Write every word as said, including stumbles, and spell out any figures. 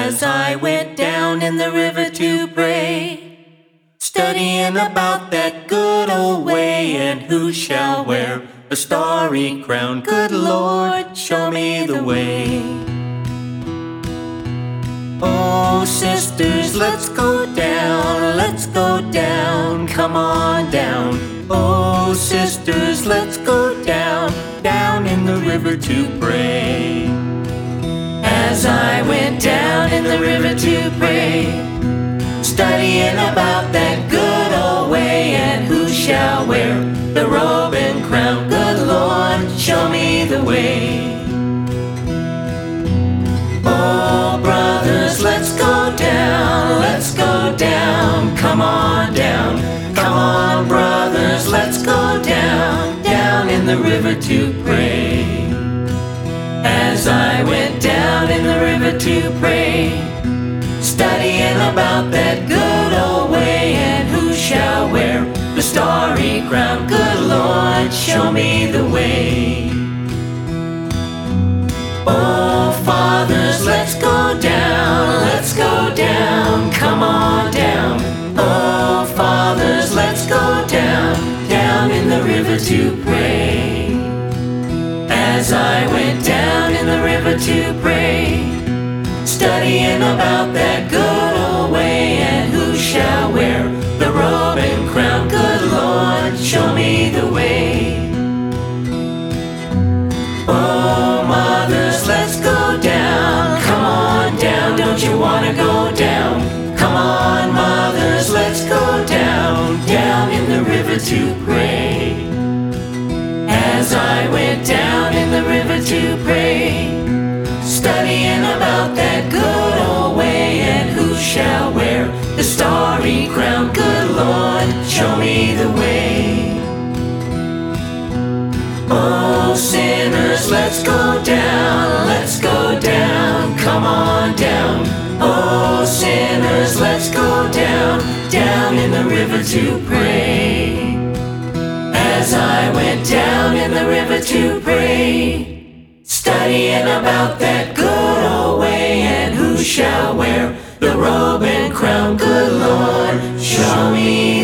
as I went down in the river to pray, studying about that good old way and who shall wear a starry crown. Good Lord, show me the way. Oh, sisters, let's go down, let's go down, come on down. Oh, sisters, let's go down, down in the river to pray. As I went down in the river to pray, studying about that good old way and who shall wear the robe and crown. Good Lord, show me the way. Oh, brothers, let's go down, let's go down, come on down. Come on, brothers, let's go down, down in the river to pray. As I went down in the river to pray, studying about that good old way and who shall wear the starry crown. Good Lord, show me the way. Oh, fathers, let's go down, let's go down, come on down. Oh, fathers, let's go down, down in the river to pray. As I went down in the river to pray, studying about that good old way and who shall wear the robe and crown. Good Lord, show me the way. Oh, mothers, let's go down, come on down, don't you wanna go down? Come on, mothers, let's go down, down in the river to pray. As I went down in the river to pray, studying about that good old way and who shall wear the starry crown. Good Lord, show me the way. Oh, sinners, let's go down, let's go down, come on down. Oh, sinners, let's go down, down in the river to pray. As I went down in the river to pray, studying about that good old way and who shall wear the robe and crown. Good Lord, show me